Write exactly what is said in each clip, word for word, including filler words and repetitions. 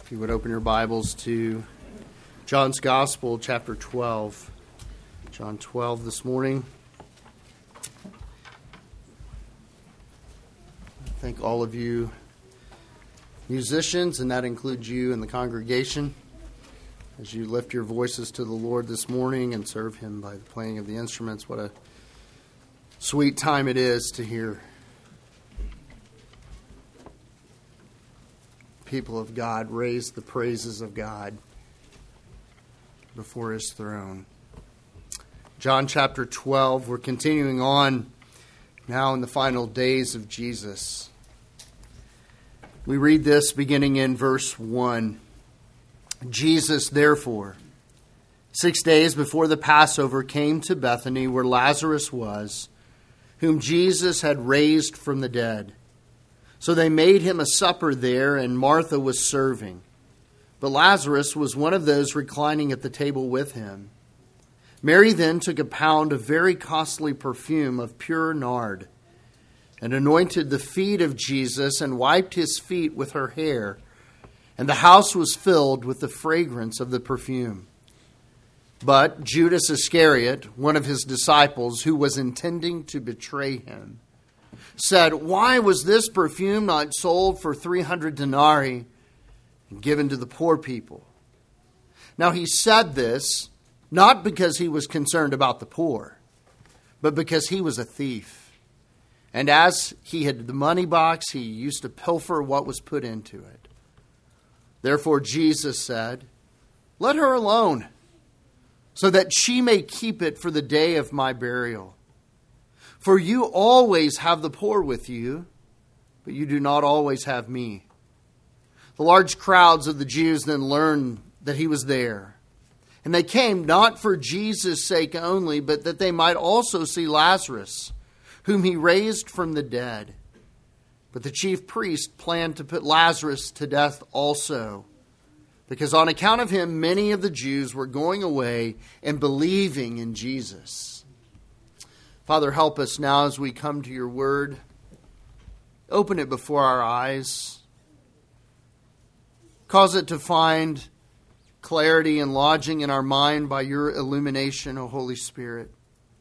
If you would open your Bibles to John's Gospel, chapter twelve. John twelve this morning. I thank all of you musicians, and that includes you in the congregation, as you lift your voices to the Lord this morning and serve Him by the playing of the instruments. What a sweet time it is to hear people of God raise the praises of God before His throne. John chapter twelve, we're continuing on now in the final days of Jesus. We read this beginning in verse one. Jesus, therefore, six days before the Passover, came to Bethany where Lazarus was, whom Jesus had raised from the dead. So they made him a supper there, and Martha was serving. But Lazarus was one of those reclining at the table with him. Mary then took a pound of very costly perfume of pure nard, and anointed the feet of Jesus, and wiped his feet with her hair. And the house was filled with the fragrance of the perfume. But Judas Iscariot, one of his disciples, who was intending to betray him, said, "Why was this perfume not sold for three hundred denarii and given to the poor people?" Now he said this not because he was concerned about the poor, but because he was a thief. And as he had the money box, he used to pilfer what was put into it. Therefore Jesus said, "Let her alone, so that she may keep it for the day of my burial. For you always have the poor with you, but you do not always have me." The large crowds of the Jews then learned that he was there. And they came not for Jesus' sake only, but that they might also see Lazarus, whom he raised from the dead. But the chief priest planned to put Lazarus to death also, because on account of him many of the Jews were going away and believing in Jesus. Father, help us now as we come to your word. Open it before our eyes. Cause it to find clarity and lodging in our mind by your illumination, O Holy Spirit.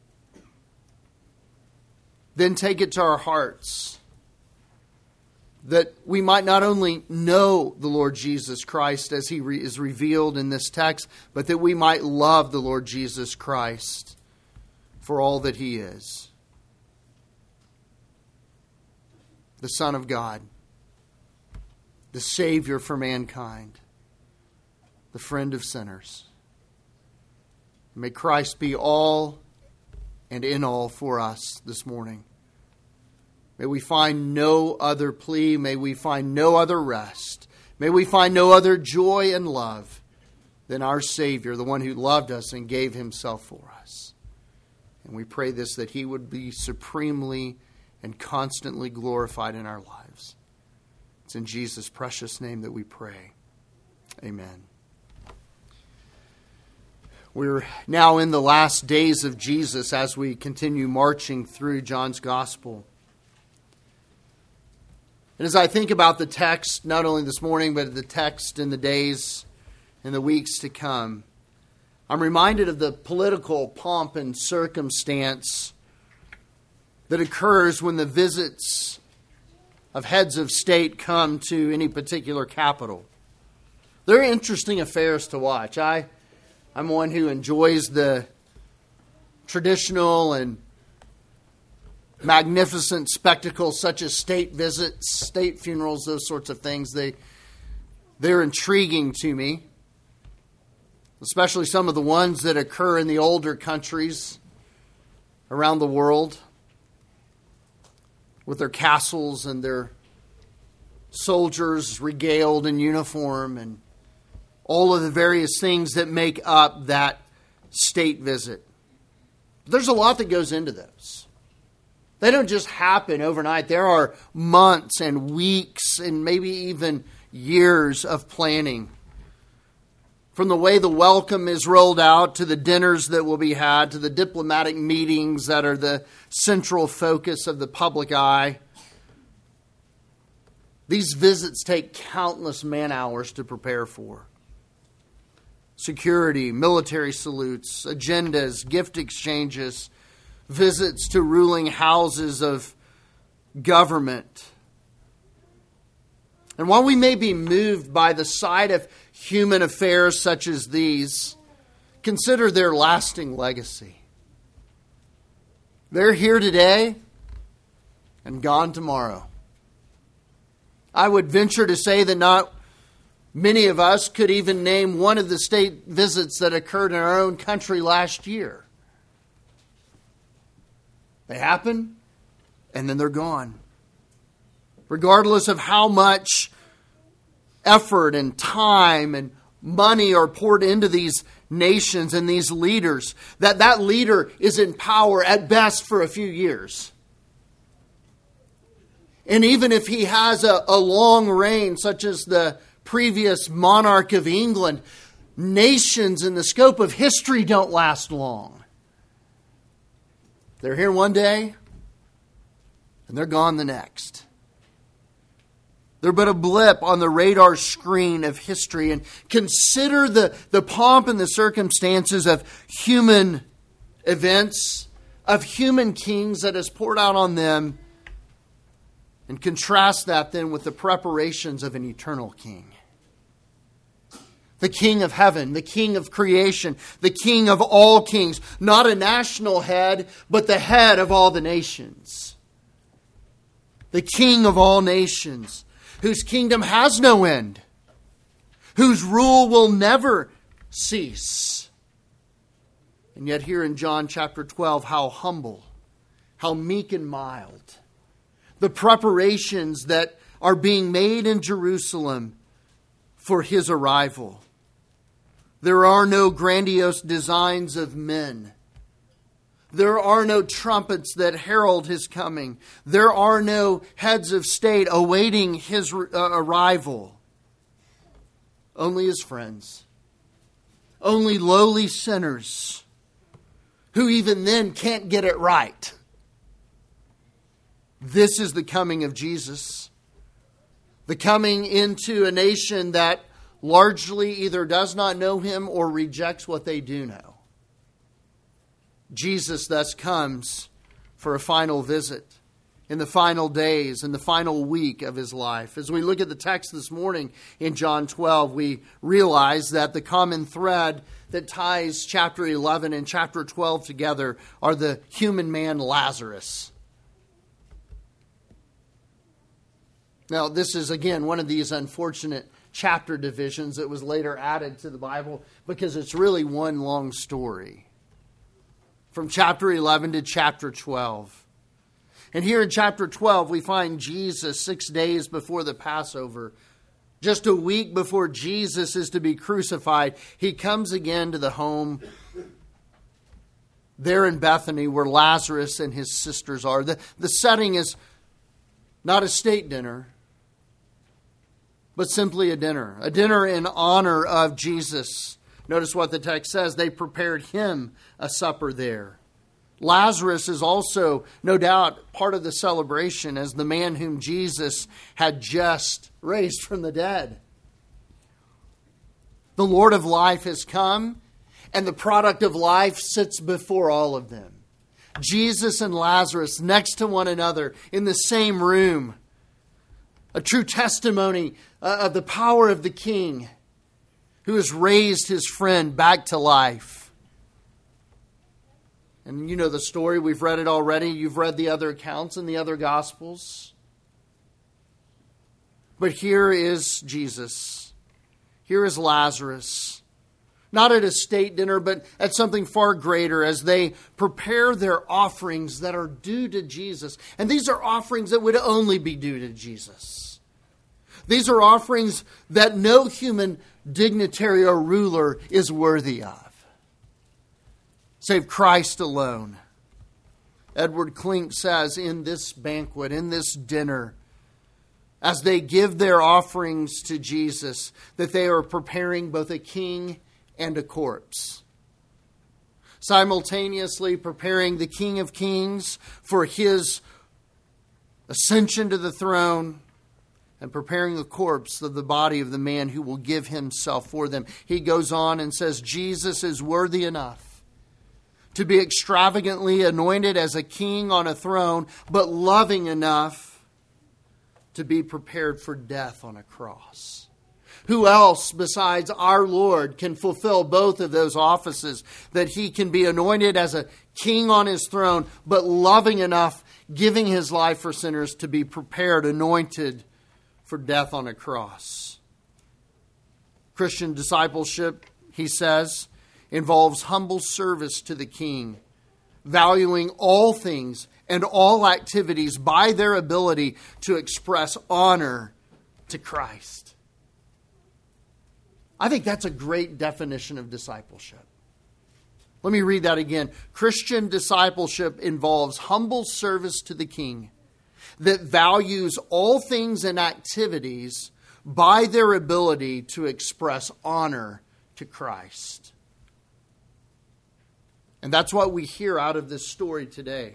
Then take it to our hearts, that we might not only know the Lord Jesus Christ as he re- is revealed in this text, but that we might love the Lord Jesus Christ for all that he is. The Son of God, the Savior for mankind, the friend of sinners. May Christ be all and in all for us this morning. May we find no other plea. May we find no other rest. May we find no other joy and love than our Savior, the one who loved us and gave himself for us. And we pray this, that he would be supremely and constantly glorified in our lives. It's in Jesus' precious name that we pray. Amen. We're now in the last days of Jesus as we continue marching through John's Gospel. And as I think about the text, not only this morning, but the text in the days and the weeks to come, I'm reminded of the political pomp and circumstance that occurs when the visits of heads of state come to any particular capital. They're interesting affairs to watch. I, I'm one who enjoys the traditional and magnificent spectacles such as state visits, state funerals, those sorts of things. They, they're intriguing to me, especially some of the ones that occur in the older countries around the world with their castles and their soldiers regaled in uniform and all of the various things that make up that state visit. There's a lot that goes into those. They don't just happen overnight. There are months and weeks and maybe even years of planning. From the way the welcome is rolled out, to the dinners that will be had, to the diplomatic meetings that are the central focus of the public eye, These visits take countless man hours to prepare for. Security, military salutes, agendas, gift exchanges, visits to ruling houses of government. And while we may be moved by the sight of human affairs such as these, consider their lasting legacy. They're here today and gone tomorrow. I would venture to say that not many of us could even name one of the state visits that occurred in our own country last year. They happen, and then they're gone. Regardless of how much effort and time and money are poured into these nations and these leaders, that that leader is in power at best for a few years. And even if he has a, a long reign, such as the previous monarch of England, nations in the scope of history don't last long. They're here one day, and they're gone the next. They're but a blip on the radar screen of history. And consider the, the pomp and the circumstances of human events, of human kings that has poured out on them. And contrast that then with the preparations of an eternal king. The King of heaven, the King of creation, the King of all kings. Not a national head, but the head of all the nations. The King of all nations, whose kingdom has no end, whose rule will never cease. And yet here in John chapter twelve, how humble, how meek and mild. The preparations that are being made in Jerusalem for His arrival. There are no grandiose designs of men. There are no trumpets that herald His coming. There are no heads of state awaiting His arrival. Only His friends. Only lowly sinners who even then can't get it right. This is the coming of Jesus. The coming into a nation that largely either does not know Him or rejects what they do know. Jesus thus comes for a final visit in the final days, in the final week of His life. As we look at the text this morning in John twelve, we realize that the common thread that ties chapter eleven and chapter twelve together are the human man Lazarus. Now, this is, again, one of these unfortunate chapter divisions that was later added to the Bible because it's really one long story. From chapter eleven to chapter twelve. And here in chapter twelve, we find Jesus six days before the Passover. Just a week before Jesus is to be crucified, He comes again to the home there in Bethany where Lazarus and his sisters are. The, the setting is not a state dinner, but simply a dinner. A dinner in honor of Jesus. Notice what the text says. They prepared Him a supper there. Lazarus is also, no doubt, part of the celebration as the man whom Jesus had just raised from the dead. The Lord of life has come, and the product of life sits before all of them. Jesus and Lazarus next to one another in the same room. A true testimony of the power of the King who has raised his friend back to life. And you know the story. We've read it already. You've read the other accounts in the other Gospels. But here is Jesus. Here is Lazarus. Not at a state dinner, but at something far greater as they prepare their offerings that are due to Jesus. And these are offerings that would only be due to Jesus. These are offerings that no human dignitary or ruler is worthy of, save Christ alone. Edward Klink says in this banquet, in this dinner, as they give their offerings to Jesus, that they are preparing both a king and a corpse. Simultaneously preparing the King of Kings for His ascension to the throne and preparing the corpse of the body of the man who will give himself for them. He goes on and says, Jesus is worthy enough to be extravagantly anointed as a king on a throne, but loving enough to be prepared for death on a cross. Who else besides our Lord can fulfill both of those offices, that he can be anointed as a king on his throne, but loving enough, giving his life for sinners, to be prepared, anointed for death on a cross? Christian discipleship, he says, involves humble service to the King, valuing all things and all activities by their ability to express honor to Christ. I think that's a great definition of discipleship. Let me read that again. Christian discipleship involves humble service to the King that values all things and activities by their ability to express honor to Christ. And that's what we hear out of this story today.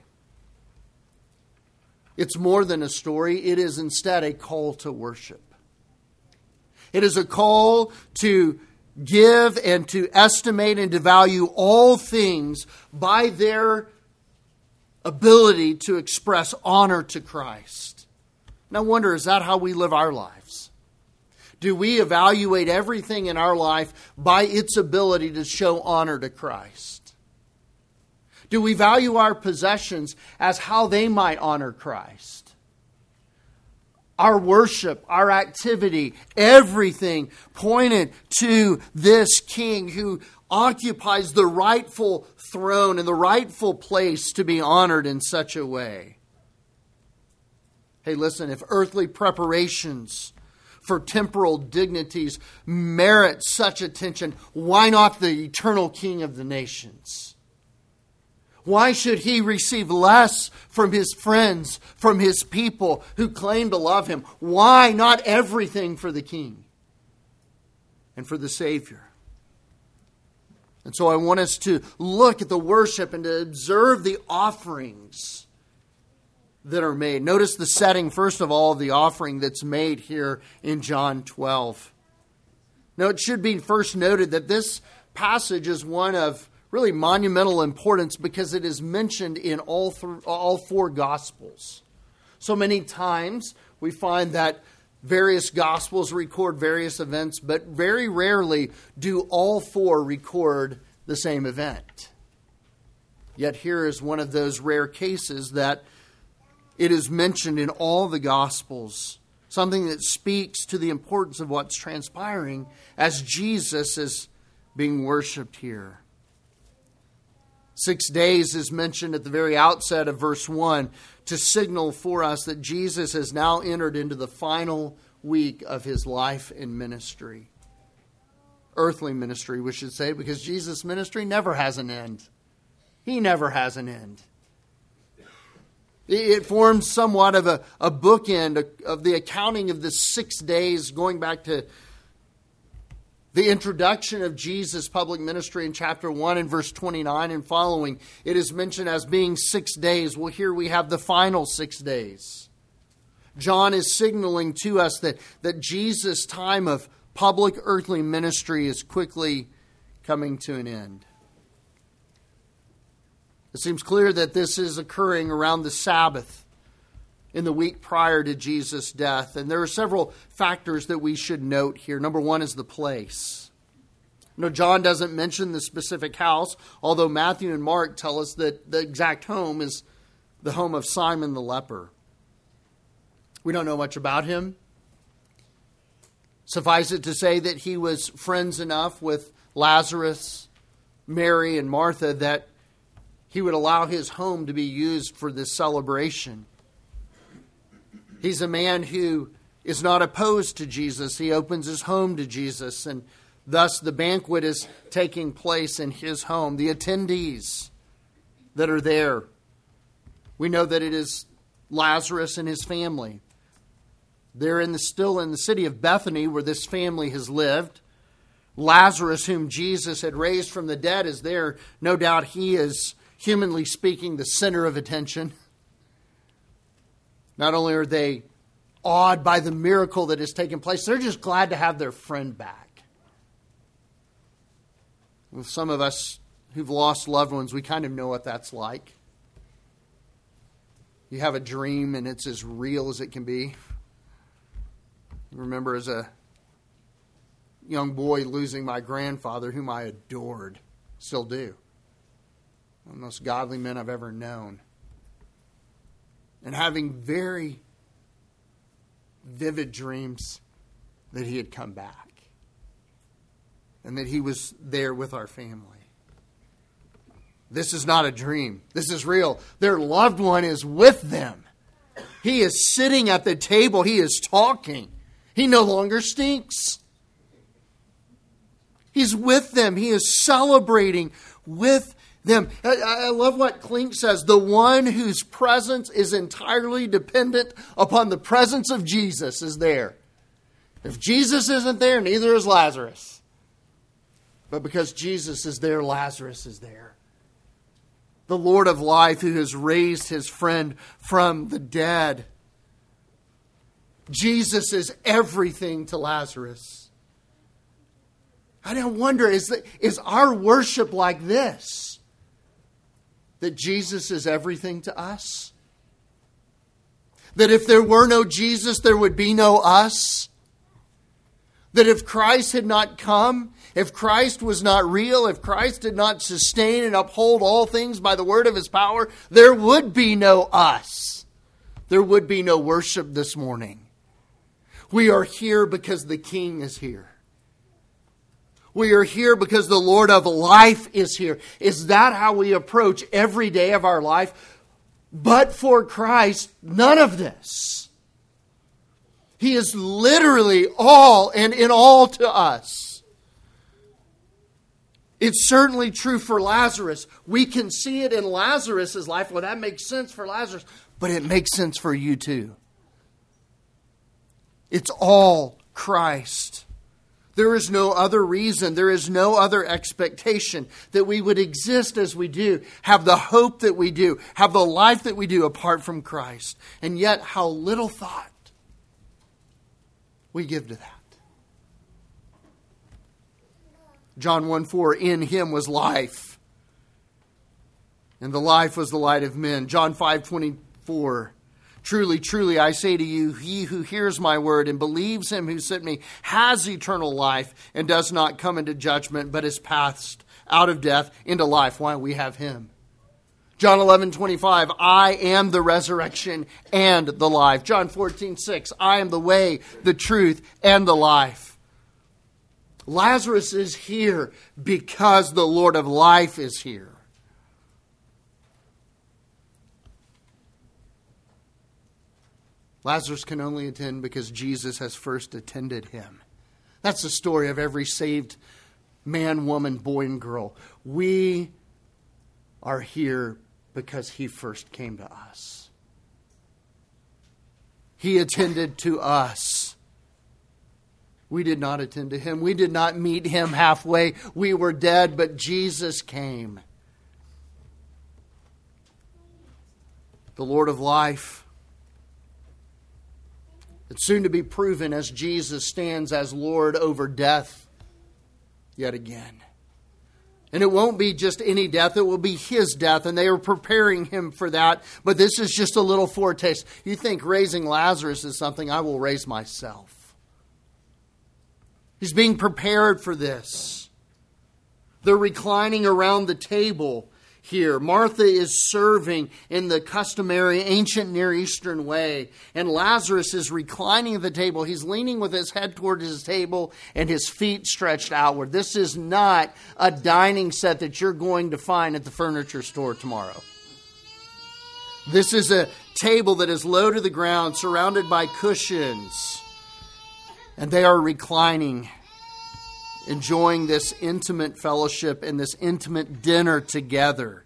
It's more than a story. It is instead a call to worship. It is a call to give and to estimate and to value all things by their ability to express honor to Christ. And I wonder, is that how we live our lives? Do we evaluate everything in our life by its ability to show honor to Christ? Do we value our possessions as how they might honor Christ? Our worship, our activity, everything pointed to this King who occupies the rightful throne and the rightful place to be honored in such a way. Hey, listen, if earthly preparations for temporal dignities merit such attention, why not the eternal King of the nations? Why should he receive less from his friends, from his people who claim to love him? Why not everything for the King and for the Savior? And so I want us to look at the worship and to observe the offerings that are made. Notice the setting, first of all, of the offering that's made here in John twelve. Now, it should be first noted that this passage is one of really monumental importance because it is mentioned in all th- all four Gospels. So many times we find that various Gospels record various events, but very rarely do all four record the same event. Yet here is one of those rare cases that it is mentioned in all the Gospels, something that speaks to the importance of what's transpiring as Jesus is being worshipped here. Six days is mentioned at the very outset of verse one to signal for us that Jesus has now entered into the final week of his life and ministry. Earthly ministry, we should say, because Jesus' ministry never has an end. He never has an end. It forms somewhat of a, a bookend of the accounting of the six days going back to the introduction of Jesus' public ministry in chapter one and verse twenty-nine and following. It is mentioned as being six days. Well, here we have the final six days. John is signaling to us that, that Jesus' time of public earthly ministry is quickly coming to an end. It seems clear that this is occurring around the Sabbath in the week prior to Jesus' death. And there are several factors that we should note here. Number one is the place. No, John doesn't mention the specific house, although Matthew and Mark tell us that the exact home is the home of Simon the leper. We don't know much about him. Suffice it to say that he was friends enough with Lazarus, Mary, and Martha that he would allow his home to be used for this celebration. He's a man who is not opposed to Jesus. He opens his home to Jesus, and thus the banquet is taking place in his home. The attendees that are there, we know that it is Lazarus and his family. They're in the, still in the city of Bethany where this family has lived. Lazarus, whom Jesus had raised from the dead, is there. No doubt he is, humanly speaking, the center of attention. Not only are they awed by the miracle that has taken place. They're just glad to have their friend back. With some of us who've lost loved ones, we kind of know what that's like. You have a dream and it's as real as it can be. I remember as a young boy losing my grandfather, whom I adored, still do. One of the most godly men I've ever known. And having very vivid dreams that he had come back. And that he was there with our family. This is not a dream. This is real. Their loved one is with them. He is sitting at the table. He is talking. He no longer stinks. He's with them. He is celebrating with them. I, I love what Klink says. The one whose presence is entirely dependent upon the presence of Jesus is there. If Jesus isn't there, neither is Lazarus. But because Jesus is there, Lazarus is there. The Lord of life who has raised his friend from the dead. Jesus is everything to Lazarus. I don't wonder, is, that, is our worship like this? That Jesus is everything to us? That if there were no Jesus, there would be no us? That if Christ had not come, if Christ was not real, if Christ did not sustain and uphold all things by the word of his power, there would be no us. There would be no worship this morning. We are here because the King is here. We are here because the Lord of life is here. Is that how we approach every day of our life? But for Christ, none of this. He is literally all and in all to us. It's certainly true for Lazarus. We can see it in Lazarus' life. Well, that makes sense for Lazarus. But it makes sense for you too. It's all Christ. There is no other reason, there is no other expectation that we would exist as we do, have the hope that we do, have the life that we do apart from Christ. And yet, how little thought we give to that. John one four, in him was life, and the life was the light of men. John five twenty-four, truly, truly, I say to you, he who hears my word and believes him who sent me has eternal life and does not come into judgment, but is passed out of death into life. Why? We have him. John eleven twenty-five, I am the resurrection and the life. John fourteen six, I am the way, the truth, and the life. Lazarus is here because the Lord of life is here. Lazarus can only attend because Jesus has first attended him. That's the story of every saved man, woman, boy, and girl. We are here because he first came to us. He attended to us. We did not attend to him. We did not meet him halfway. We were dead, but Jesus came. The Lord of life. It's soon to be proven as Jesus stands as Lord over death yet again. And it won't be just any death, it will be his death, and they are preparing him for that. But this is just a little foretaste. You think raising Lazarus is something I will raise myself. He's being prepared for this. They're reclining around the table here. Martha is serving in the customary ancient Near Eastern way. And Lazarus is reclining at the table. He's leaning with his head toward his table and his feet stretched outward. This is not a dining set that you're going to find at the furniture store tomorrow. This is a table that is low to the ground, surrounded by cushions. And they are reclining, enjoying this intimate fellowship and this intimate dinner together.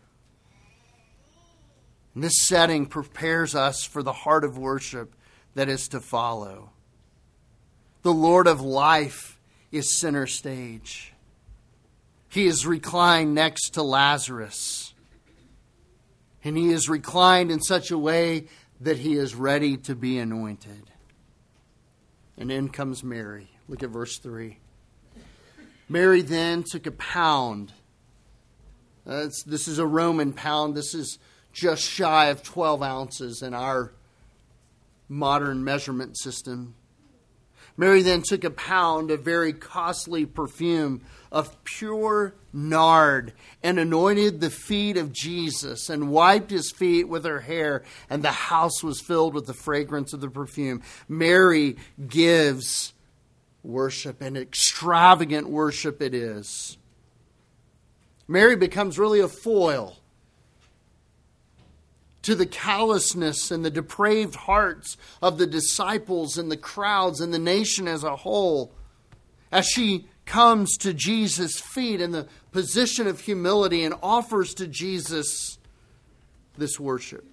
And this setting prepares us for the heart of worship that is to follow. The Lord of life is center stage. He is reclined next to Lazarus. And he is reclined in such a way that he is ready to be anointed. And in comes Mary. Look at verse three. Mary then took a pound. Uh, this is a Roman pound. This is just shy of twelve ounces in our modern measurement system. Mary then took a pound of very costly perfume of pure nard and anointed the feet of Jesus and wiped his feet with her hair, and the house was filled with the fragrance of the perfume. Mary gives worship, and extravagant worship it is. Mary becomes really a foil to the callousness and the depraved hearts of the disciples and the crowds and the nation as a whole, as she comes to Jesus' feet in the position of humility and offers to Jesus this worship.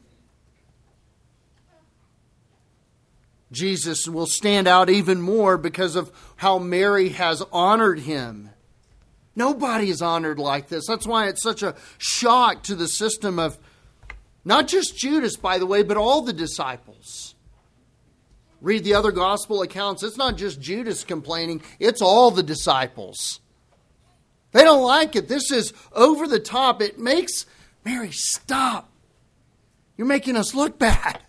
Jesus will stand out even more because of how Mary has honored him. Nobody is honored like this. That's why it's such a shock to the system of not just Judas, by the way, but all the disciples. Read the other gospel accounts. It's not just Judas complaining. It's all the disciples. They don't like it. This is over the top. It makes Mary, stop. You're making us look bad.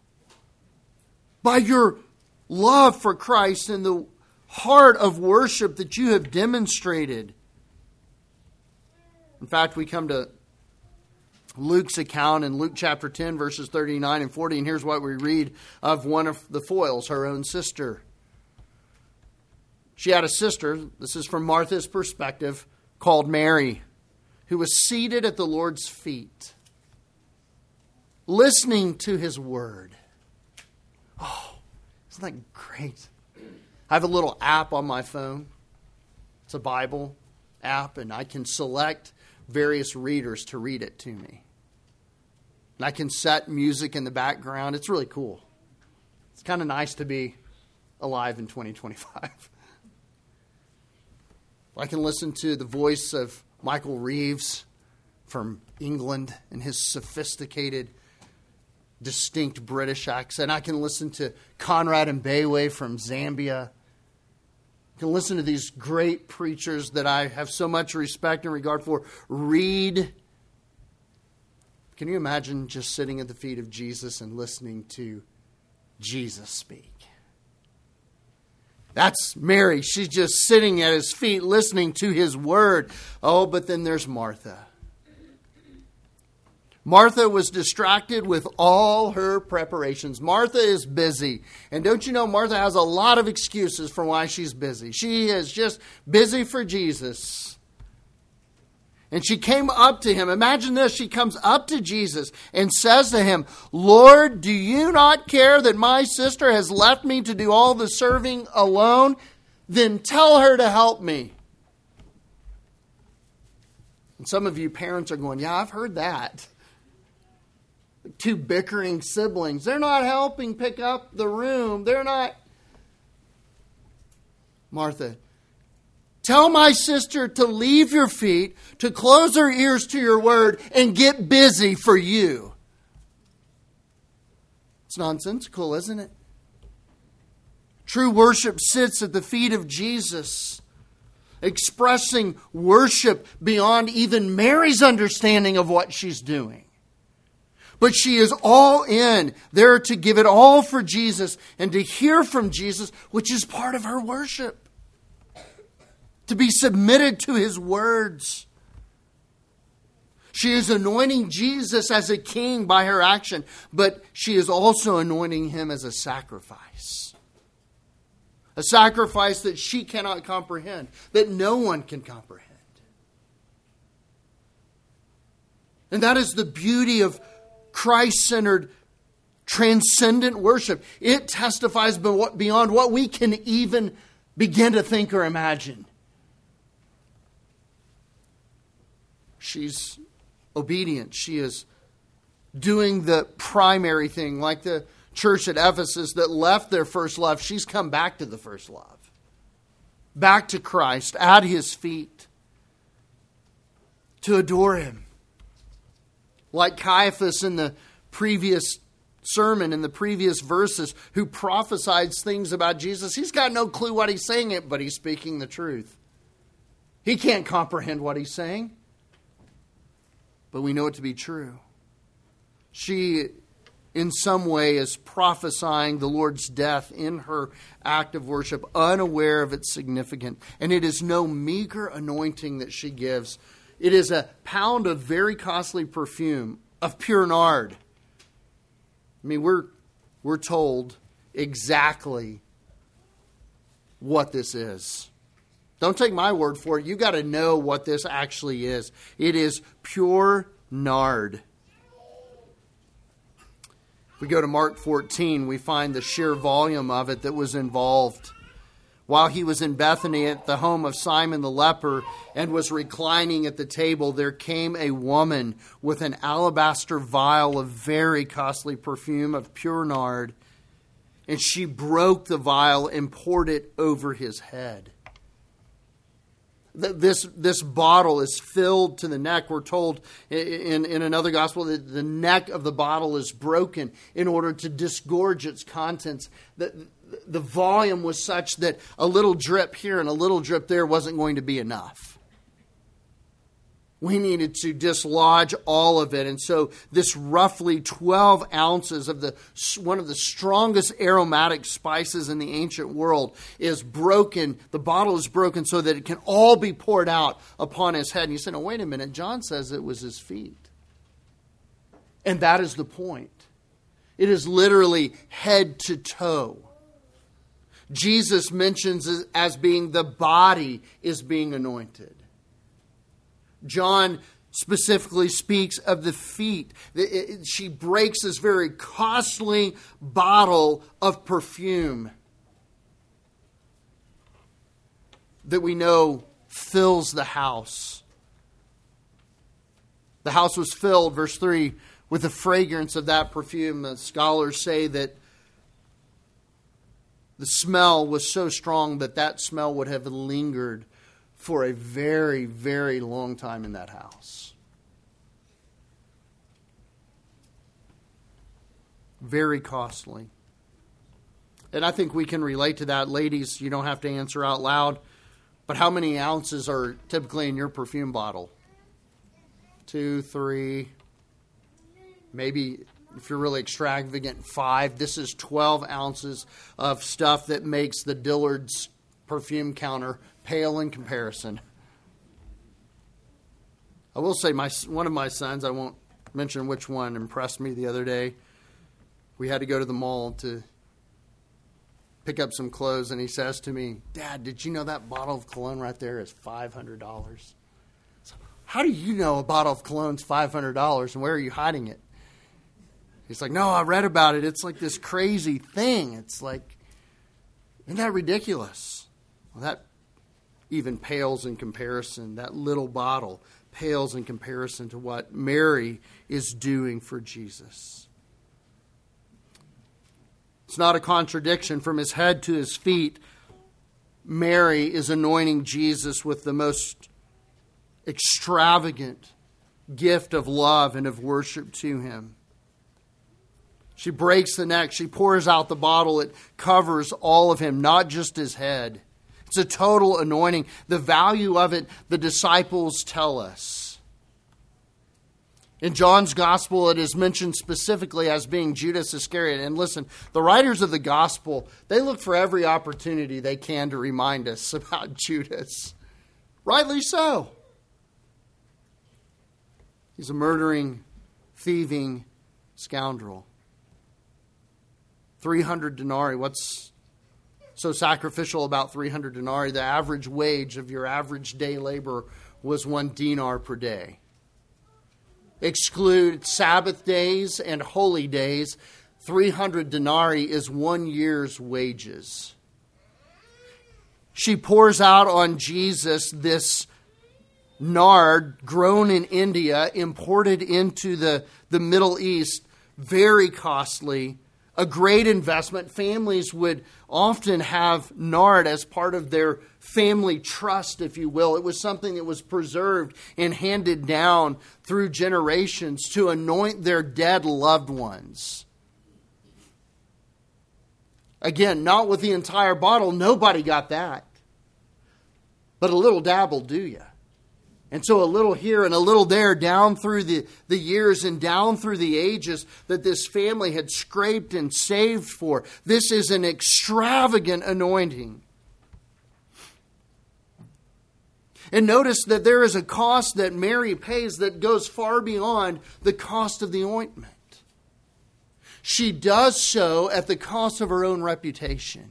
By your love for Christ and the heart of worship that you have demonstrated. In fact, we come to Luke's account in Luke chapter ten, verses thirty-nine and forty. And here's what we read of one of the foils, her own sister. She had a sister, this is from Martha's perspective, called Mary, who was seated at the Lord's feet, listening to his word. Oh, isn't that great? I have a little app on my phone. It's a Bible app, and I can select various readers to read it to me. And I can set music in the background. It's really cool. It's kind of nice to be alive in twenty twenty-five. I can listen to the voice of Michael Reeves from England and his sophisticated, distinct British accent. I can listen to Conrad Mbewe from Zambia. I can listen to these great preachers that I have so much respect and regard for. Read. Can you imagine just sitting at the feet of Jesus and listening to Jesus speak? That's Mary. She's just sitting at his feet listening to his word. Oh, but then there's Martha. Martha was distracted with all her preparations. Martha is busy. And don't you know, Martha has a lot of excuses for why she's busy. She is just busy for Jesus. And she came up to him. Imagine this. She comes up to Jesus and says to him, Lord, do you not care that my sister has left me to do all the serving alone? Then tell her to help me. And some of you parents are going, yeah, I've heard that. Two bickering siblings. They're not helping pick up the room. They're not. Martha, tell my sister to leave your feet, to close her ears to your word, and get busy for you. It's nonsensical, isn't it? True worship sits at the feet of Jesus, expressing worship beyond even Mary's understanding of what she's doing. But she is all in, there to give it all for Jesus and to hear from Jesus, which is part of her worship. To be submitted to his words. She is anointing Jesus as a king by her action, but she is also anointing him as a sacrifice. A sacrifice that she cannot comprehend, that no one can comprehend. And that is the beauty of Christ-centered, transcendent worship. It testifies beyond what we can even begin to think or imagine. She's obedient. She is doing the primary thing, like the church at Ephesus that left their first love. She's come back to the first love. Back to Christ, at his feet, to adore him. Like Caiaphas in the previous sermon in the previous verses who prophesied things about Jesus. He's got no clue what he's saying, it, but he's speaking the truth. He can't comprehend what he's saying, but we know it to be true. She, in some way, is prophesying the Lord's death in her act of worship, unaware of its significance. And it is no meager anointing that she gives. It is a pound of very costly perfume, of pure nard. I mean, we're, we're told exactly what this is. Don't take my word for it. You got to know what this actually is. It is pure nard. If we go to Mark fourteen, we find the sheer volume of it that was involved. While he was in Bethany at the home of Simon the leper and was reclining at the table, there came a woman with an alabaster vial of very costly perfume of pure nard, and she broke the vial and poured it over his head. This, this bottle is filled to the neck. We're told in, in another gospel that the neck of the bottle is broken in order to disgorge its contents. The, the volume was such that a little drip here and a little drip there wasn't going to be enough. We needed to dislodge all of it. And so this roughly twelve ounces of the one of the strongest aromatic spices in the ancient world is broken. The bottle is broken so that it can all be poured out upon his head. And you say, no, wait a minute. John says it was his feet. And that is the point. It is literally head to toe. Jesus mentions it as being the body is being anointed. John specifically speaks of the feet. She breaks this very costly bottle of perfume that we know fills the house. The house was filled, verse three, with the fragrance of that perfume. The scholars say that the smell was so strong that that smell would have lingered for a very, very long time in that house. Very costly. And I think we can relate to that. Ladies, you don't have to answer out loud. But how many ounces are typically in your perfume bottle? Two, three, maybe if you're really extravagant, five. This is twelve ounces of stuff that makes the Dillard's perfume counter pale in comparison. I will say my one of my sons, I won't mention which one, impressed me the other day. We had to go to the mall to pick up some clothes, and he says to me, Dad, did you know that bottle of cologne right there is five hundred dollars? So, how do you know a bottle of cologne is five hundred dollars, and where are you hiding it? He's like, no, I read about it. It's like this crazy thing. It's like, isn't that ridiculous? Well, that even pales in comparison. That little bottle pales in comparison to what Mary is doing for Jesus. It's not a contradiction. From his head to his feet, Mary is anointing Jesus with the most extravagant gift of love and of worship to him. She breaks the neck. She pours out the bottle. It covers all of him, not just his head. It's a total anointing. The value of it, the disciples tell us. In John's gospel, it is mentioned specifically as being Judas Iscariot. And listen, the writers of the gospel, they look for every opportunity they can to remind us about Judas. Rightly so. He's a murdering, thieving scoundrel. three hundred denarii. What's so sacrificial about three hundred denarii? The average wage of your average day labor was one dinar per day. Exclude Sabbath days and holy days, three hundred denarii is one year's wages. She pours out on Jesus this nard grown in India, imported into the, the Middle East, very costly. A great investment. Families would often have nard as part of their family trust, if you will. It was something that was preserved and handed down through generations to anoint their dead loved ones. Again, not with the entire bottle. Nobody got that. But a little dab will do you. And so a little here and a little there down through the, the years and down through the ages that this family had scraped and saved for. This is an extravagant anointing. And notice that there is a cost that Mary pays that goes far beyond the cost of the ointment. She does so at the cost of her own reputation.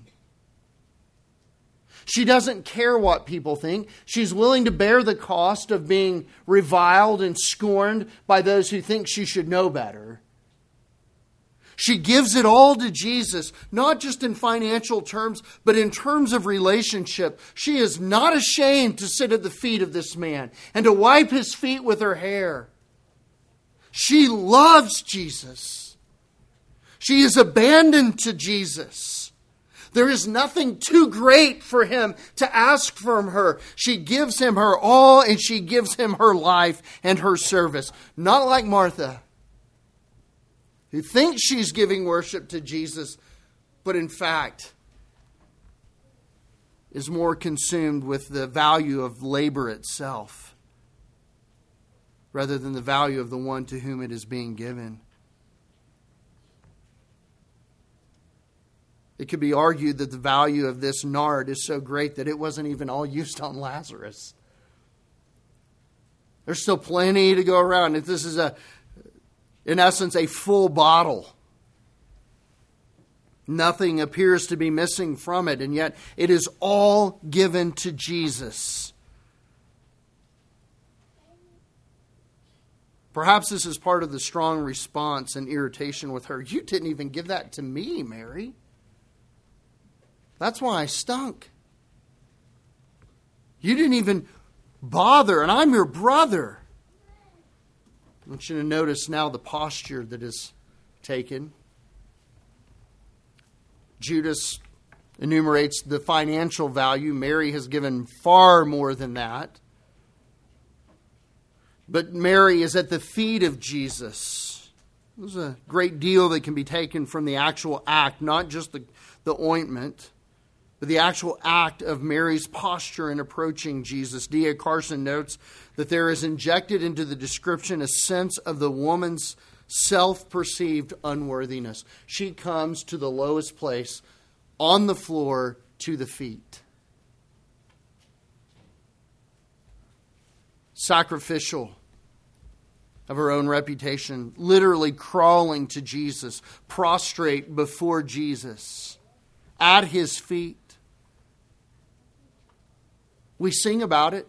She doesn't care what people think. She's willing to bear the cost of being reviled and scorned by those who think she should know better. She gives it all to Jesus, not just in financial terms, but in terms of relationship. She is not ashamed to sit at the feet of this man and to wipe his feet with her hair. She loves Jesus. She is abandoned to Jesus. There is nothing too great for him to ask from her. She gives him her all, and she gives him her life and her service. Not like Martha, who thinks she's giving worship to Jesus, but in fact is more consumed with the value of labor itself rather than the value of the one to whom it is being given. It could be argued that the value of this nard is so great that it wasn't even all used on Lazarus. There's still plenty to go around. If this is, a, in essence, a full bottle, nothing appears to be missing from it, and yet it is all given to Jesus. Perhaps this is part of the strong response and irritation with her. You didn't even give that to me, Mary. That's why I stunk. You didn't even bother, and I'm your brother. I want you to notice now the posture that is taken. Judas enumerates the financial value. Mary has given far more than that. But Mary is at the feet of Jesus. There's a great deal that can be taken from the actual act, not just the, the ointment, but the actual act of Mary's posture in approaching Jesus. D A Carson notes that there is injected into the description a sense of the woman's self-perceived unworthiness. She comes to the lowest place, on the floor, to the feet. Sacrificial of her own reputation, literally crawling to Jesus, prostrate before Jesus, at his feet. We sing about it.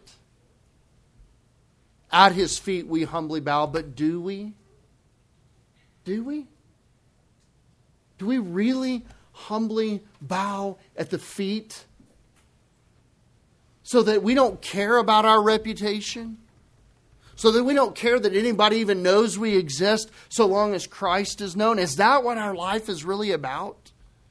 At his feet we humbly bow, but do we? Do we? Do we really humbly bow at the feet so that we don't care about our reputation? So that we don't care that anybody even knows we exist so long as Christ is known? Is that what our life is really about?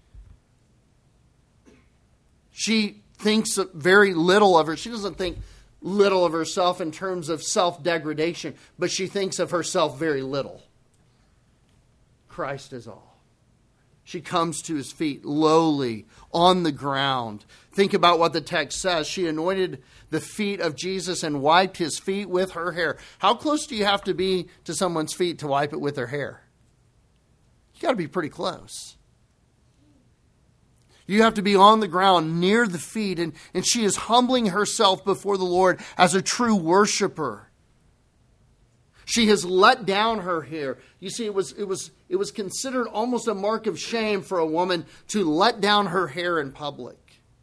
She thinks very little of her. She doesn't think little of herself in terms of self-degradation, but she thinks of herself very little. Christ is all. She comes to his feet lowly, on the ground. Think about what the text says. She anointed the feet of Jesus and wiped his feet with her hair. How close do you have to be to someone's feet to wipe it with their hair? You got to be pretty close. You have to be on the ground near the feet, and, and she is humbling herself before the Lord as a true worshiper. She has let down her hair. You see, it was it was it was considered almost a mark of shame for a woman to let down her hair in public.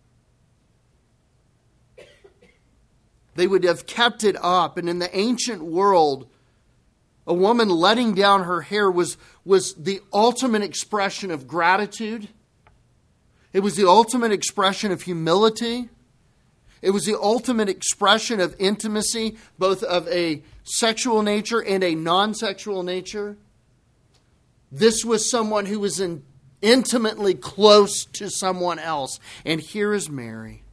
They would have kept it up, and in the ancient world, a woman letting down her hair was was the ultimate expression of gratitude. It was the ultimate expression of humility. It was the ultimate expression of intimacy, both of a sexual nature and a non-sexual nature. This was someone who was in, intimately close to someone else. And here is Mary,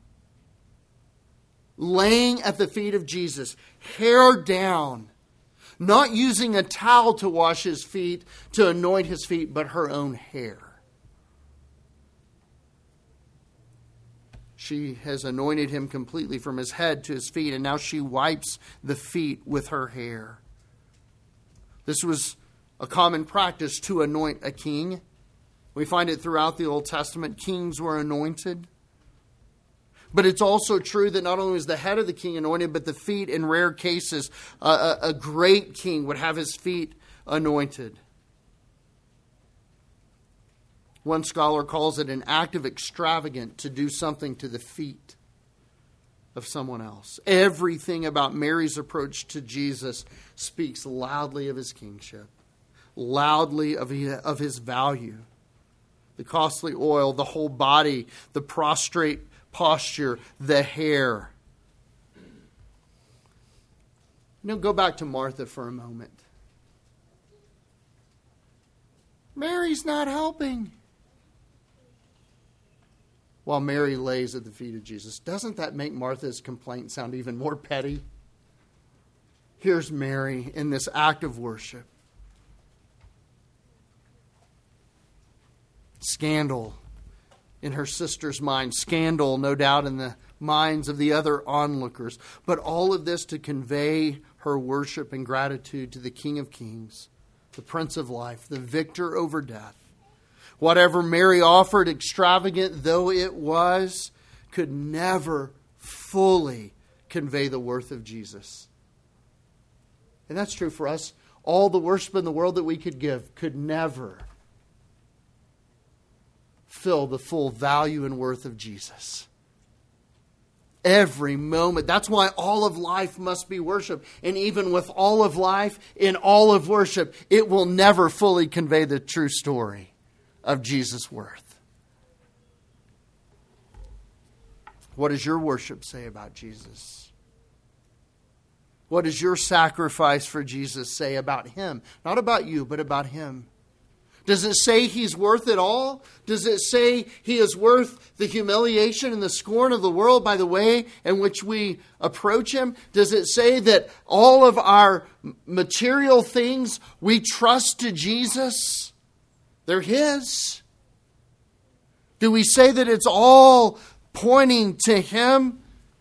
laying at the feet of Jesus, hair down, not using a towel to wash his feet, to anoint his feet, but her own hair. She has anointed him completely from his head to his feet, and now she wipes the feet with her hair. This was a common practice to anoint a king. We find it throughout the Old Testament. Kings were anointed. But it's also true that not only was the head of the king anointed, but the feet, in rare cases, a, a, a great king would have his feet anointed. One scholar calls it an act of extravagance to do something to the feet of someone else. Everything about Mary's approach to Jesus speaks loudly of his kingship, loudly of of his value. The costly oil, the whole body, the prostrate posture, the hair. You know, go back to Martha for a moment. Mary's not helping. While Mary lays at the feet of Jesus. Doesn't that make Martha's complaint sound even more petty? Here's Mary in this act of worship. Scandal in her sister's mind. Scandal, no doubt, in the minds of the other onlookers. But all of this to convey her worship and gratitude to the King of Kings, the Prince of Life, the victor over death. Whatever Mary offered, extravagant though it was, could never fully convey the worth of Jesus. And that's true for us. All the worship in the world that we could give could never fill the full value and worth of Jesus. Every moment. That's why all of life must be worship. And even with all of life, in all of worship, it will never fully convey the true story of Jesus' worth. What does your worship say about Jesus? What does your sacrifice for Jesus say about Him? Not about you, but about Him. Does it say He's worth it all? Does it say He is worth the humiliation and the scorn of the world by the way in which we approach Him? Does it say that all of our material things we trust to Jesus? They're His. Do we say that it's all pointing to Him?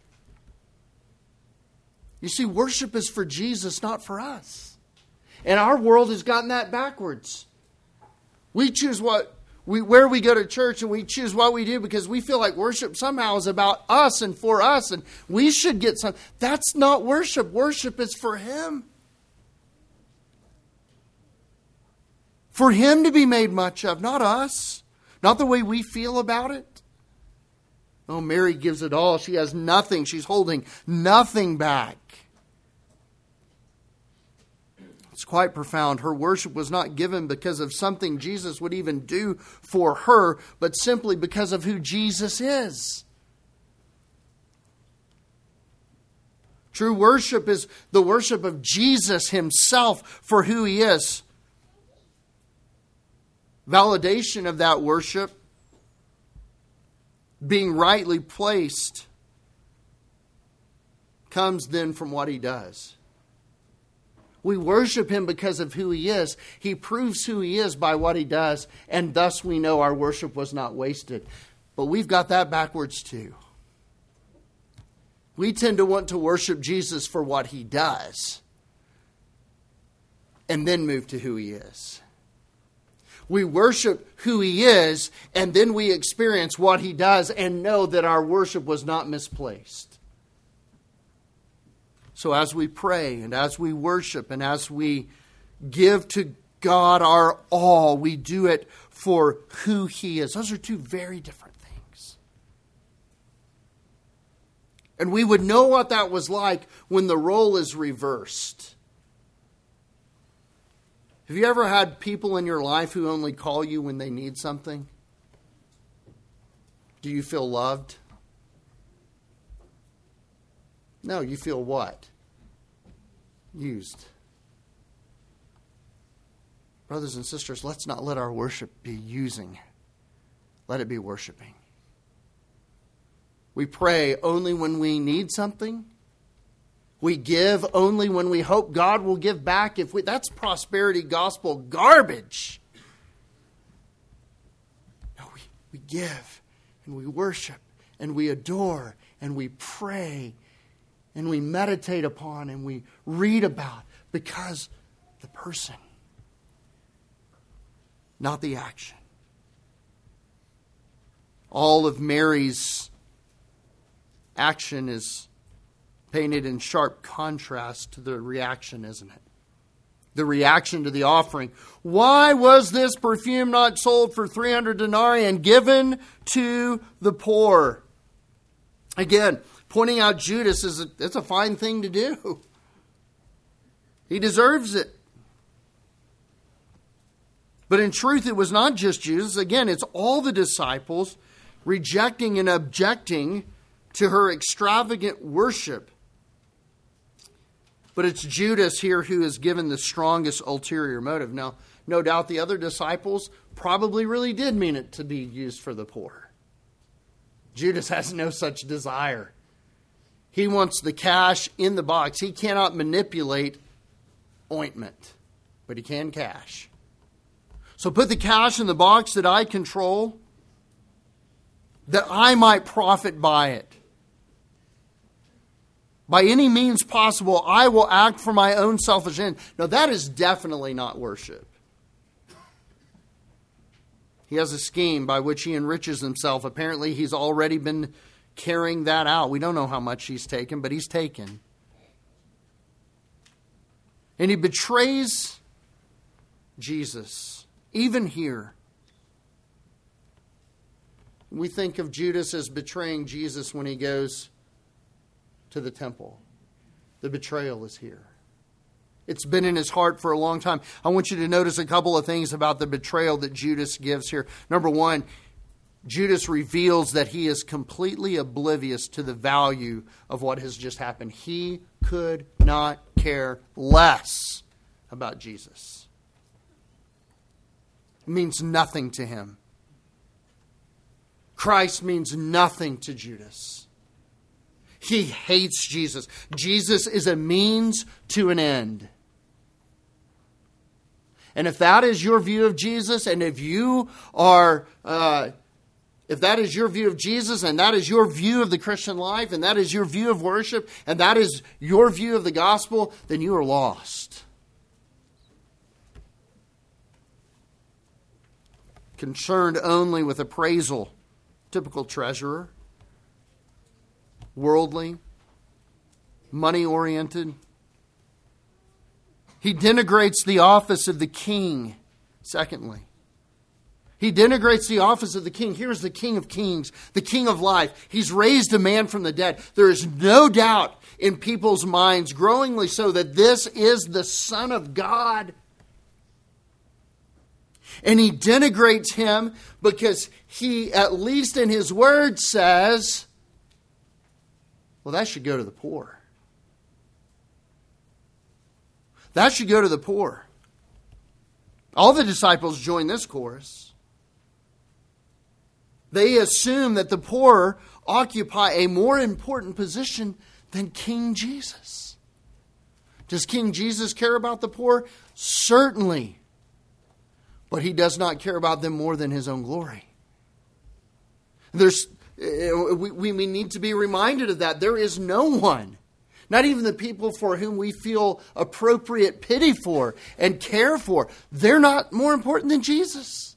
You see, worship is for Jesus, not for us. And our world has gotten that backwards. We choose what we where we go to church, and we choose what we do because we feel like worship somehow is about us and for us, and we should get some. That's not worship. Worship is for Him. For Him to be made much of, not us. Not the way we feel about it. Oh, Mary gives it all. She has nothing. She's holding nothing back. It's quite profound. Her worship was not given because of something Jesus would even do for her, but simply because of who Jesus is. True worship is the worship of Jesus Himself for who He is. Validation of that worship being rightly placed comes then from what He does. We worship Him because of who He is. He proves who He is by what He does, and thus we know our worship was not wasted. But we've got that backwards too. We tend to want to worship Jesus for what He does, and then move to who He is. We worship who He is, and then we experience what He does and know that our worship was not misplaced. So as we pray and as we worship and as we give to God our all, we do it for who He is. Those are two very different things. And we would know what that was like when the role is reversed. Have you ever had people in your life who only call you when they need something? Do you feel loved? No, you feel what? Used. Brothers and sisters, let's not let our worship be using. Let it be worshiping. We pray only when we need something. We give only when we hope God will give back. If we, that's prosperity gospel garbage. No, we, we give and we worship and we adore and we pray and we meditate upon and we read about, because the person, not the action. All of Mary's action is painted in sharp contrast to the reaction, isn't it? The reaction to the offering. Why was this perfume not sold for three hundred denarii and given to the poor? Again, pointing out Judas is a, it's a fine thing to do. He deserves it. But in truth, it was not just Judas. Again, it's all the disciples rejecting and objecting to her extravagant worship. But it's Judas here who is given the strongest ulterior motive. Now, no doubt the other disciples probably really did mean it to be used for the poor. Judas has no such desire. He wants the cash in the box. He cannot manipulate ointment, but he can cash. So put the cash in the box that I control, that I might profit by it. By any means possible, I will act for my own selfish end. Now, that is definitely not worship. He has a scheme by which he enriches himself. Apparently, he's already been carrying that out. We don't know how much he's taken, but he's taken. And he betrays Jesus, even here. We think of Judas as betraying Jesus when he goes to the temple. The betrayal is here. It's been in his heart for a long time. I want you to notice a couple of things about the betrayal that Judas gives here. Number one, Judas reveals that he is completely oblivious to the value of what has just happened. He could not care less about Jesus. It means nothing to him. Christ means nothing to Judas. He hates Jesus. Jesus is a means to an end. And if that is your view of Jesus, and if you are, uh, if that is your view of Jesus, and that is your view of the Christian life, and that is your view of worship, and that is your view of the gospel, then you are lost. Concerned only with appraisal. Typical treasurer. Worldly, money-oriented. He denigrates the office of the king, secondly. He denigrates the office of the king. Here's the King of Kings, the King of life. He's raised a man from the dead. There is no doubt in people's minds, growingly so, that this is the Son of God. And he denigrates him because he, at least in his word, says, well, that should go to the poor. That should go to the poor. All the disciples join this chorus. They assume that the poor occupy a more important position than King Jesus. Does King Jesus care about the poor? Certainly. But he does not care about them more than his own glory. There's We, we need to be reminded of that. There is no one, not even the people for whom we feel appropriate pity for and care for, they're not more important than Jesus.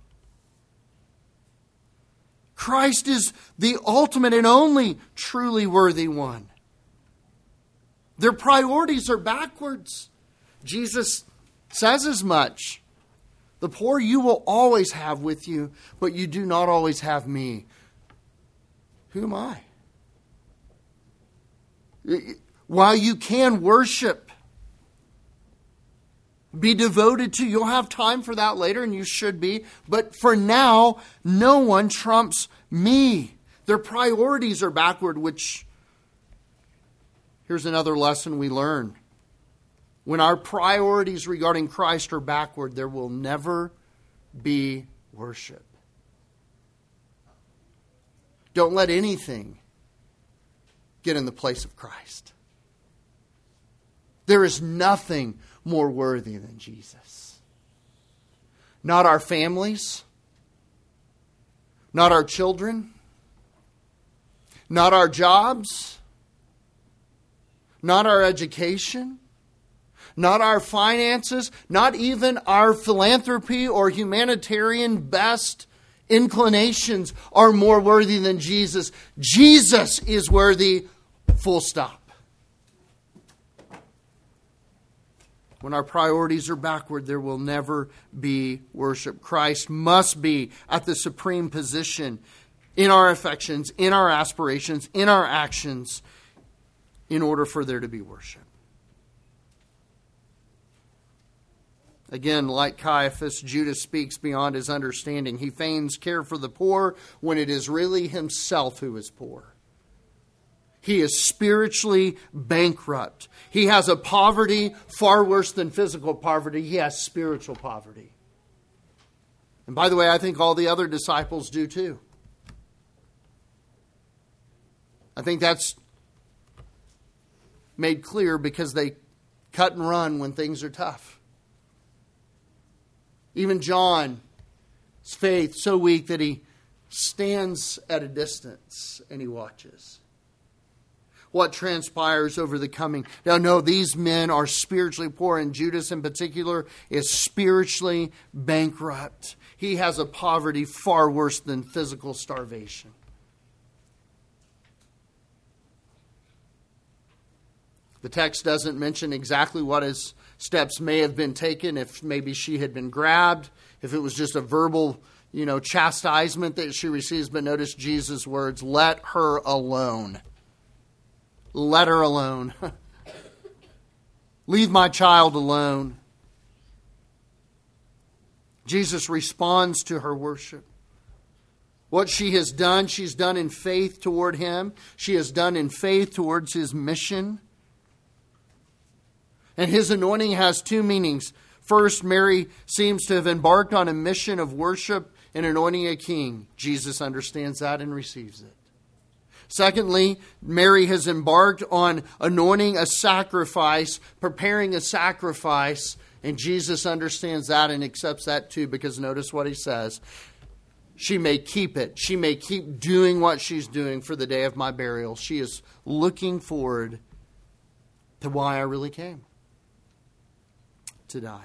Christ is the ultimate and only truly worthy one. Their priorities are backwards. Jesus says as much. The poor you will always have with you, but you do not always have me. Who am I? While you can worship, be devoted to, you'll have time for that later, and you should be. But for now, no one trumps me. Their priorities are backward, which, here's another lesson we learn. When our priorities regarding Christ are backward, there will never be worship. Don't let anything get in the place of Christ. There is nothing more worthy than Jesus. Not our families, not our children, Not our jobs, not our education, not our finances, not even our philanthropy or humanitarian best inclinations are more worthy than Jesus. Jesus is worthy, full stop. When our priorities are backward, there will never be worship. Christ must be at the supreme position in our affections, in our aspirations, in our actions, in order for there to be worship. Again, like Caiaphas, Judas speaks beyond his understanding. He feigns care for the poor when it is really himself who is poor. He is spiritually bankrupt. He has a poverty far worse than physical poverty. He has spiritual poverty. And by the way, I think all the other disciples do too. I think that's made clear because they cut and run when things are tough. Even John's faith so weak that he stands at a distance and he watches what transpires over the coming. Now, no, these men are spiritually poor, and Judas in particular is spiritually bankrupt. He has a poverty far worse than physical starvation. The text doesn't mention exactly what his steps may have been taken, if maybe she had been grabbed, if it was just a verbal, you know, chastisement that she receives. But notice Jesus' words, let her alone. Let her alone. Leave my child alone. Jesus responds to her worship. What she has done, she's done in faith toward him. She has done in faith towards his mission. And his anointing has two meanings. First, Mary seems to have embarked on a mission of worship and anointing a king. Jesus understands that and receives it. Secondly, Mary has embarked on anointing a sacrifice, preparing a sacrifice, and Jesus understands that and accepts that too, because notice what he says. She may keep it. She may keep doing what she's doing for the day of my burial. She is looking forward to why I really came. To die.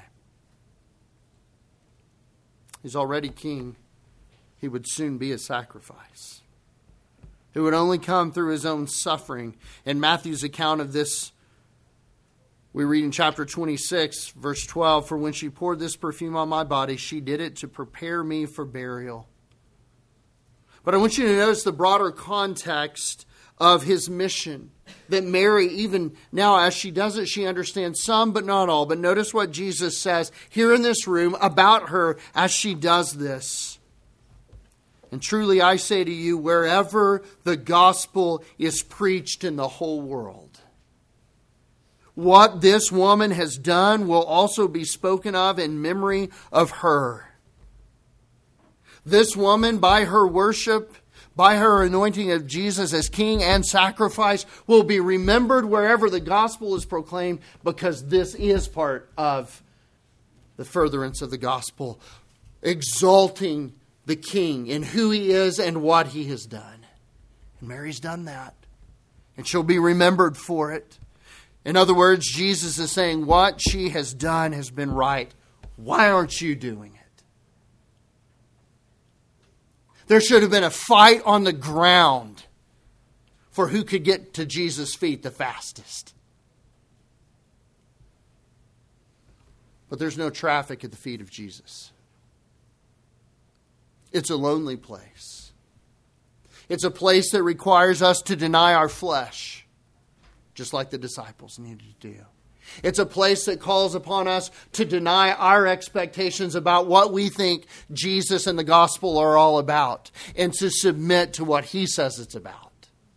He's already king. He would soon be a sacrifice. It would only come through his own suffering. In Matthew's account of this, we read in chapter twenty-six, verse twelve, for when she poured this perfume on my body, she did it to prepare me for burial. But I want you to notice the broader context of his mission. That Mary, even now as she does it, she understands some but not all. But notice what Jesus says here in this room about her as she does this. And truly I say to you, wherever the gospel is preached in the whole world, what this woman has done will also be spoken of in memory of her. This woman, by her worship, by her anointing of Jesus as king and sacrifice, will be remembered wherever the gospel is proclaimed, because this is part of the furtherance of the gospel, exalting the king in who he is and what he has done. And Mary's done that, and she'll be remembered for it. In other words, Jesus is saying what she has done has been right. Why aren't you doing it? There should have been a fight on the ground for who could get to Jesus' feet the fastest. But there's no traffic at the feet of Jesus. It's a lonely place. It's a place that requires us to deny our flesh, just like the disciples needed to do. It's a place that calls upon us to deny our expectations about what we think Jesus and the gospel are all about, and to submit to what he says it's about.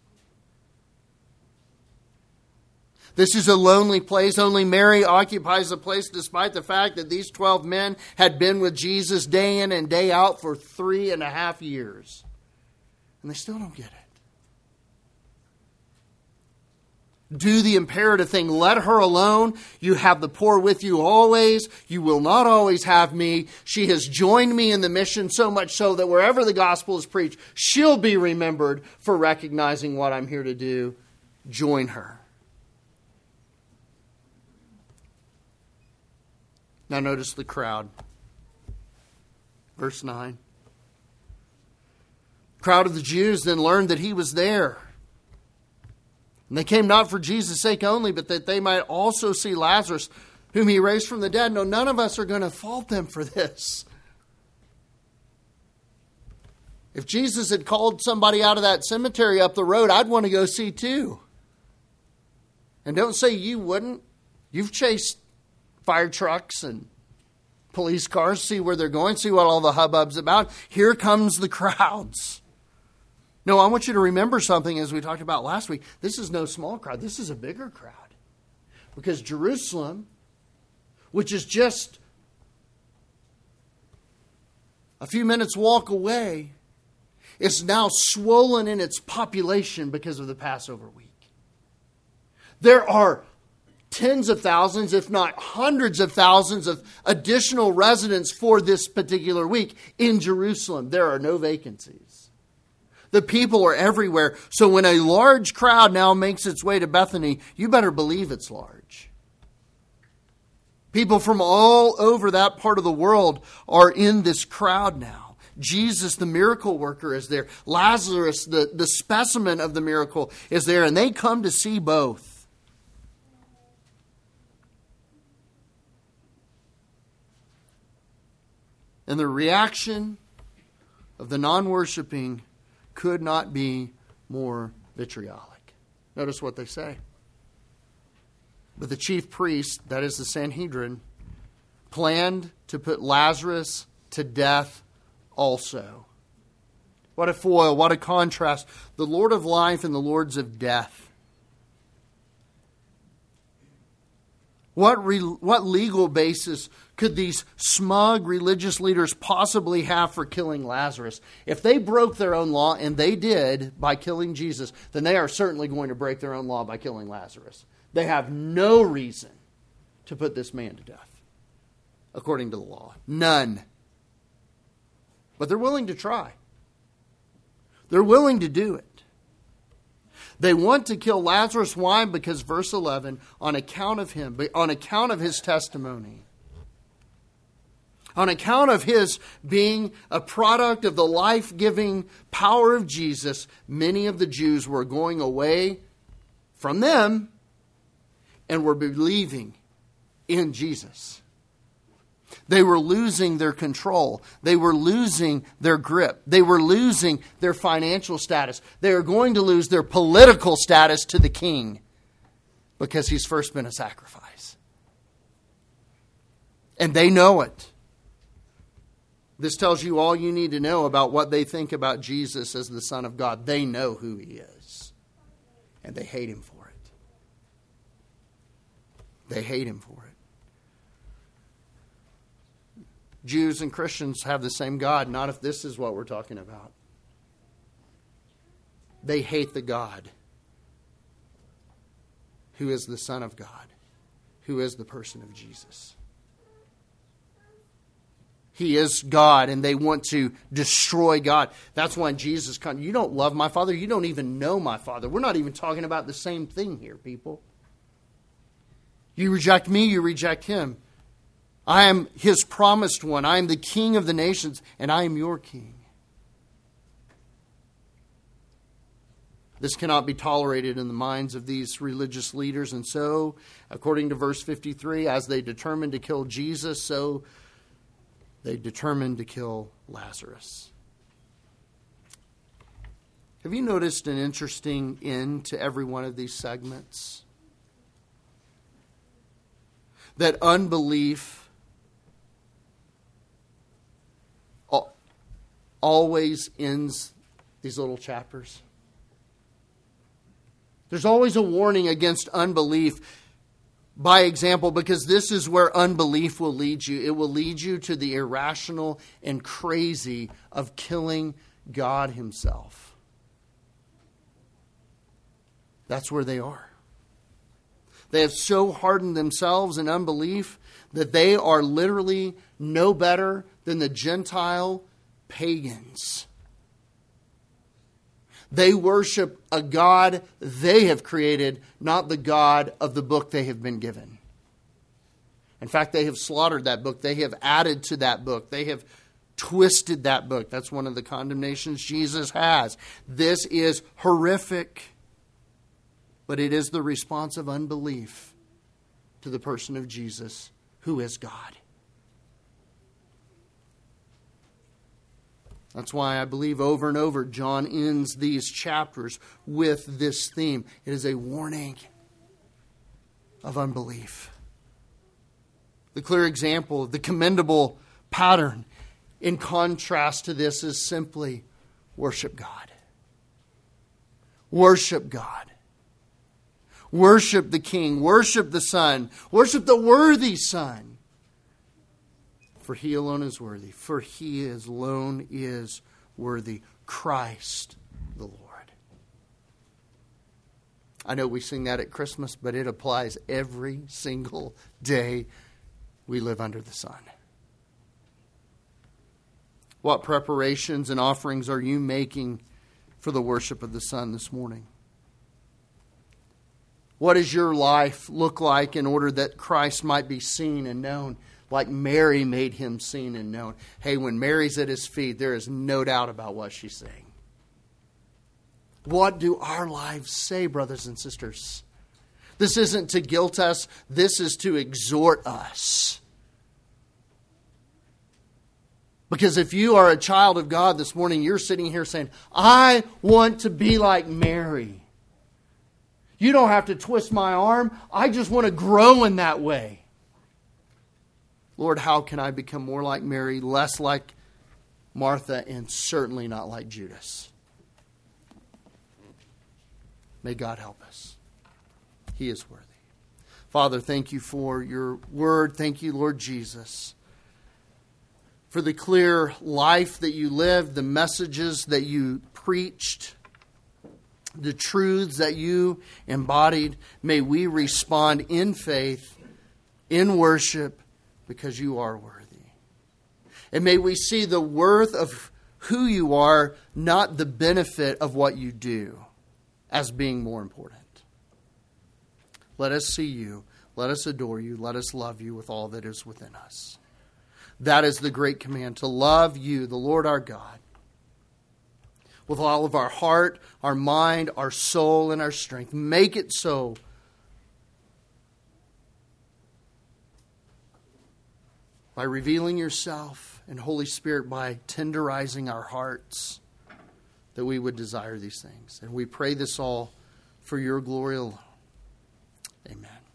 This is a lonely place. Only Mary occupies the place, despite the fact that these twelve men had been with Jesus day in and day out for three and a half years. And they still don't get it. Do the imperative thing. Let her alone. You have the poor with you always. You will not always have me. She has joined me in the mission so much so that wherever the gospel is preached, she'll be remembered for recognizing what I'm here to do. Join her. Now notice the crowd. Verse nine. The crowd of the Jews then learned that he was there. And they came not for Jesus' sake only, but that they might also see Lazarus, whom he raised from the dead. No, none of us are going to fault them for this. If Jesus had called somebody out of that cemetery up the road, I'd want to go see too. And don't say you wouldn't. You've chased fire trucks and police cars, see where they're going, see what all the hubbub's about. Here comes the crowds. No, I want you to remember something as we talked about last week. This is no small crowd. This is a bigger crowd. Because Jerusalem, which is just a few minutes walk away, is now swollen in its population because of the Passover week. There are tens of thousands, if not hundreds of thousands of additional residents for this particular week in Jerusalem. There are no vacancies. The people are everywhere. So when a large crowd now makes its way to Bethany, you better believe it's large. People from all over that part of the world are in this crowd now. Jesus, the miracle worker, is there. Lazarus, the, the specimen of the miracle, is there. And they come to see both. And the reaction of the non-worshiping could not be more vitriolic. Notice what they say. But the chief priest, that is the Sanhedrin, planned to put Lazarus to death also. What a foil, what a contrast. The Lord of life and the Lords of death. What, re, what legal basis could these smug religious leaders possibly have for killing Lazarus? If they broke their own law, and they did by killing Jesus, then they are certainly going to break their own law by killing Lazarus. They have no reason to put this man to death, according to the law. None. But they're willing to try. They're willing to do it. They want to kill Lazarus. Why? Because verse eleven, on account of him, on account of his testimony, on account of his being a product of the life-giving power of Jesus, many of the Jews were going away from them and were believing in Jesus. They were losing their control. They were losing their grip. They were losing their financial status. They are going to lose their political status to the king because he's first been a sacrifice. And they know it. This tells you all you need to know about what they think about Jesus as the Son of God. They know who he is. And they hate him for it. They hate him for it. Jews and Christians have the same God, not if this is what we're talking about. They hate the God who is the Son of God, who is the person of Jesus. He is God, and they want to destroy God. That's why Jesus comes. You don't love my Father. You don't even know my Father. We're not even talking about the same thing here, people. You reject me, you reject him. I am his promised one. I am the King of the nations, and I am your king. This cannot be tolerated in the minds of these religious leaders. And so, according to verse fifty-three, as they determined to kill Jesus, so they determined to kill Lazarus. Have you noticed an interesting end to every one of these segments? That unbelief always ends these little chapters. There's always a warning against unbelief by example, because this is where unbelief will lead you. It will lead you to the irrational and crazy of killing God himself. That's where they are. They have so hardened themselves in unbelief that they are literally no better than the Gentile pagans. They worship a God they have created, not the God of the book they have been given. In fact, they have slaughtered that book. They have added to that book. They have twisted that book. That's one of the condemnations Jesus has. This is horrific. But it is the response of unbelief to the person of Jesus, who is God. That's why I believe over and over John ends these chapters with this theme. It is a warning of unbelief. The clear example, the commendable pattern in contrast to this is simply worship God. Worship God. Worship the King. Worship the Son. Worship the worthy Son. For He alone is worthy. For He alone is worthy. Christ the Lord. I know we sing that at Christmas, but it applies every single day we live under the sun. What preparations and offerings are you making for the worship of the Son this morning? What does your life look like in order that Christ might be seen and known? Like Mary made Him seen and known. Hey, when Mary's at His feet, there is no doubt about what she's saying. What do our lives say, brothers and sisters? This isn't to guilt us. This is to exhort us. Because if you are a child of God this morning, you're sitting here saying, I want to be like Mary. You don't have to twist my arm. I just want to grow in that way. Lord, how can I become more like Mary, less like Martha, and certainly not like Judas? May God help us. He is worthy. Father, thank you for your word. Thank you, Lord Jesus, for the clear life that you lived, the messages that you preached, the truths that you embodied. May we respond in faith, in worship, because you are worthy. And may we see the worth of who you are, not the benefit of what you do, as being more important. Let us see you. Let us adore you. Let us love you with all that is within us. That is the great command, to love you, the Lord our God, with all of our heart, our mind, our soul, and our strength. Make it so. By revealing yourself, and Holy Spirit, by tenderizing our hearts, that we would desire these things. And we pray this all for your glory alone. Amen.